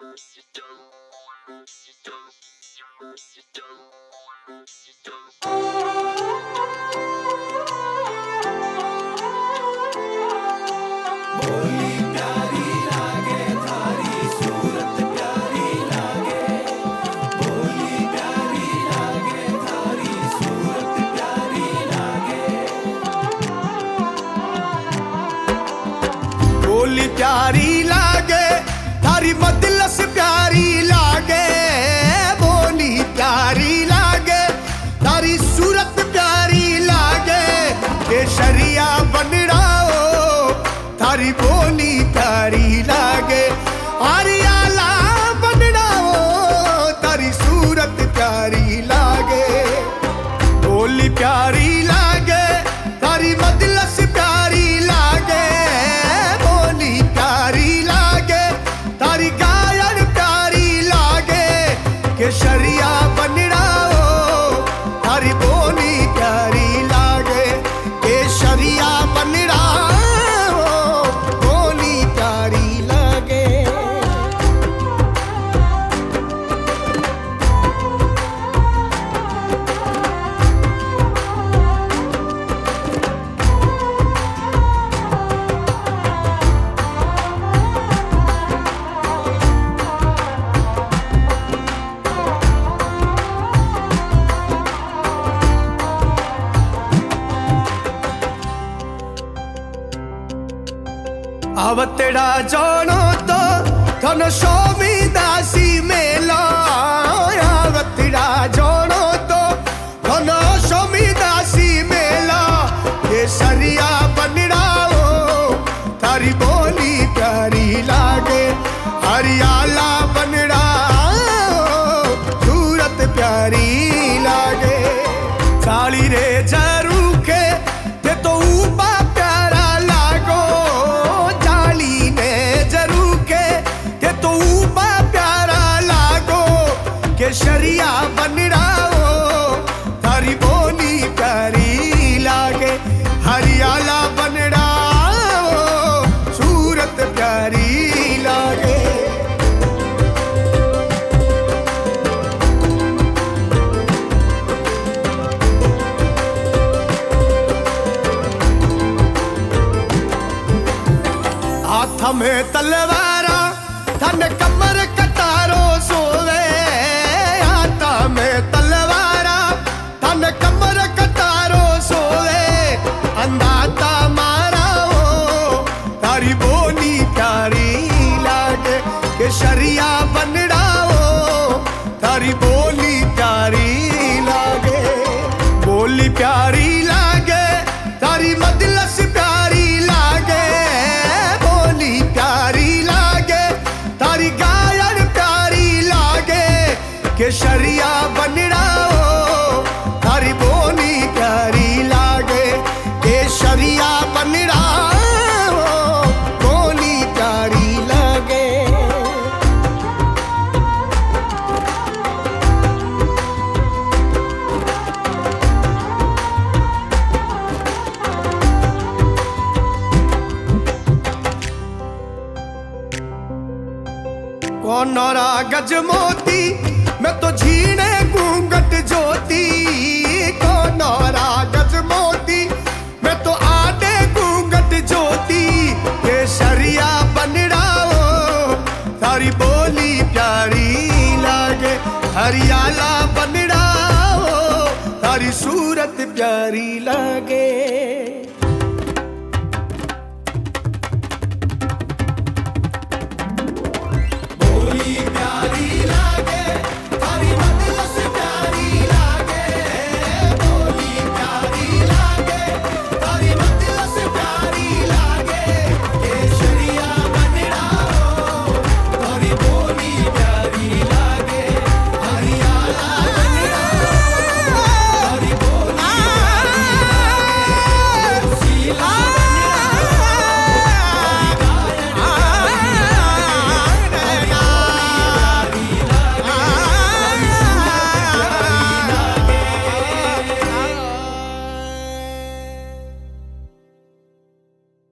बोली प्यारी लागे थारी मजलिस प्यारी लागे, बोली प्यारी लागे थारी सूरत प्यारी लागे, केसरिया बनड़ाओ थारी बोली प्यारी लागे, आरियाला बनड़ाओ थारी सूरत प्यारी लागे। बोली प्यारी लागे थारी मजलिस प्यारी लागे, बोली प्यारी लागे थारी गायन प्यारी लागे, केसरिया बनड़ाओ थारी बोली प्यारी लागे, केसरिया बनड़ाओ बोली प्यारी लागे। आवतेड़ा जानो तो धन स्वामी दासी मेला, आवतेड़ा जानो तो धन स्वामी दासी मेला, केसरिया बनड़ाओ थारी बोली प्यारी लागे, हरियाला बनड़ाओ सूरत प्यारी लागे। चाली रे जरू के ते तो ऊपा प्यारा लागो, चाली ने जरू के ते तो ऊपा प्यारा लागो, केसरिया बनड़ाओ थारी बोली प्यारी लागे, हरियाला बनड़ाओ सूरत प्यारी लागे। हाथ में तलवारा धन कमर कटारो सोवे, हाथ में तलवारा धन कमर कटारो सोवे, अंदाता माराओ थारी बोली प्यारी लागे, केसरिया बनड़ाओ थारी बोली प्यारी लागे। बोली प्यारी लागे थारी मजलिस प्यारी लागे, बोली प्यारी लागे थारी गायन प्यारी लागे, केसरिया बनड़ाओ थारी बोली प्यारी लागे, केसरिया बनड़ाओ बोली प्यारी लागे। कौनरा गज मोती मैं तो झीने घूंघट ज्योति, कौनरा गज मोती मैं तो आडे घूंघट ज्योति, केसरिया बनड़ाओ थारी बोली प्यारी लागे, हरियाला बनड़ाओ थारी सूरत प्यारी लागे।